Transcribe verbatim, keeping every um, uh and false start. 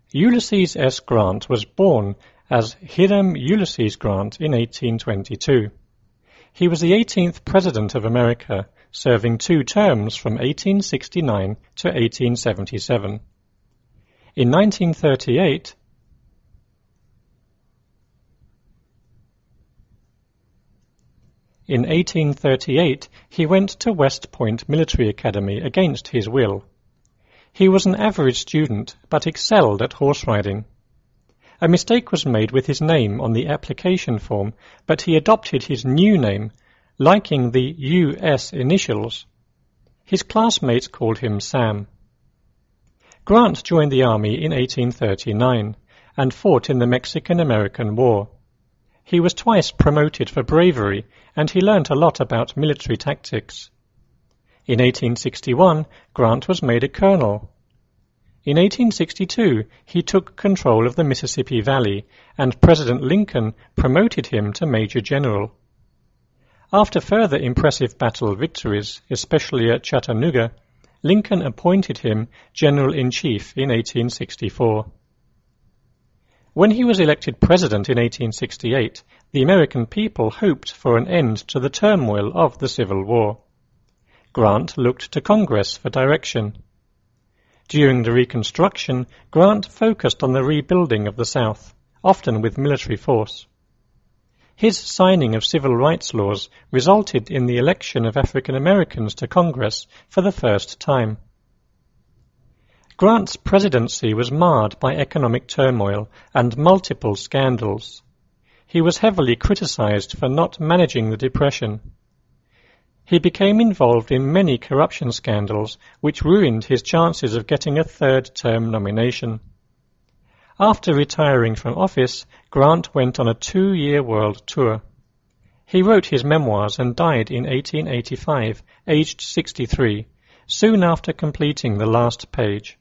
Ulysses S. Grant was born as Hiram Ulysses Grant in eighteen twenty-two. He was the eighteenth President of America, serving two terms from eighteen sixty-nine to eighteen seventy-seven. In nineteen thirty-eight, In eighteen thirty-eight, he went to West Point Military Academy against his will. He was an average student, but excelled at horse riding. A mistake was made with his name on the application form, but he adopted his new name, liking the U S initials. His classmates called him Sam. Grant joined the Army in eighteen thirty-nine and fought in the Mexican-American War. He was twice promoted for bravery, and he learnt a lot about military tactics. In eighteen sixty-one, Grant was made a colonel. In eighteen sixty-two, he took control of the Mississippi Valley, and President Lincoln promoted him to Major General. After further impressive battle victories, especially at Chattanooga, Lincoln appointed him General-in-Chief in eighteen sixty-four. When he was elected president in eighteen sixty-eight, the American people hoped for an end to the turmoil of the Civil War. Grant looked to Congress for direction. During the Reconstruction, Grant focused on the rebuilding of the South, often with military force. His signing of civil rights laws resulted in the election of African Americans to Congress for the first time. Grant's presidency was marred by economic turmoil and multiple scandals. He was heavily criticized for not managing the Depression. He became involved in many corruption scandals, which ruined his chances of getting a third-term nomination. After retiring from office, Grant went on a two-year world tour. He wrote his memoirs and died in eighteen eighty-five, aged sixty-three, soon after completing the last page.